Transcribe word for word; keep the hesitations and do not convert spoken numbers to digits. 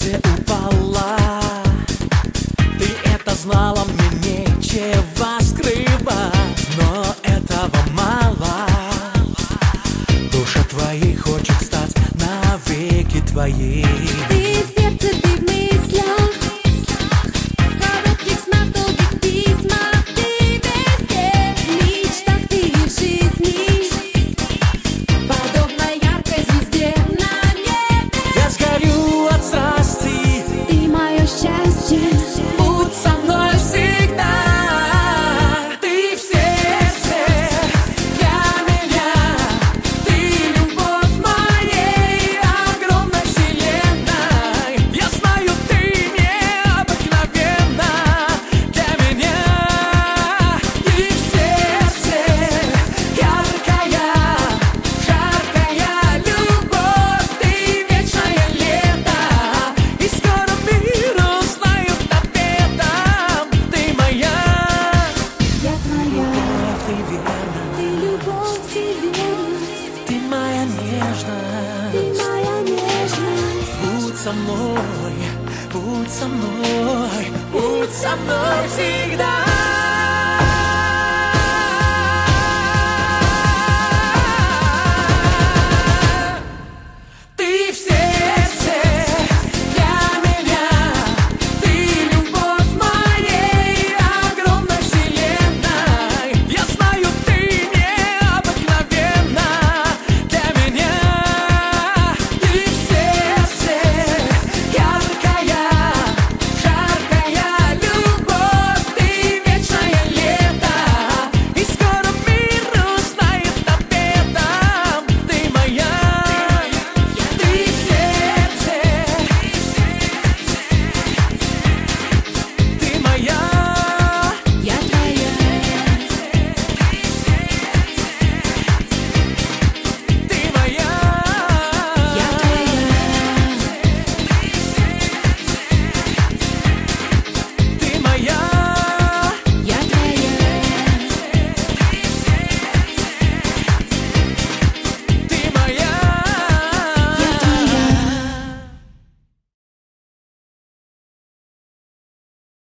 сердце упала. Ты это знала, мне нечего скрывать, но этого мало. Душа твоей хочет стать навеки твоей. Ты в сердце, ты в мыслях, в коротких снах, долгих письмах. Ты везде, в мечтах, ты и в жизни, подобно яркой звезде на небе. Я сгорю от страсти, Ты мое счастье, будь со мной всегда. Ты в сердце для меня, ты любовь моей огромной вселенной. Я знаю, ты необыкновенна для меня. Ты в сердце яркая, жаркая любовь, ты вечное лето, и скоро мир узнает об этом. Ты моя я твоя, любовь, ты верна, ты любовь, ты верность, ты моя нежная. ты моя нежность. Будь со мной, будь со мной, будь со мной всегда.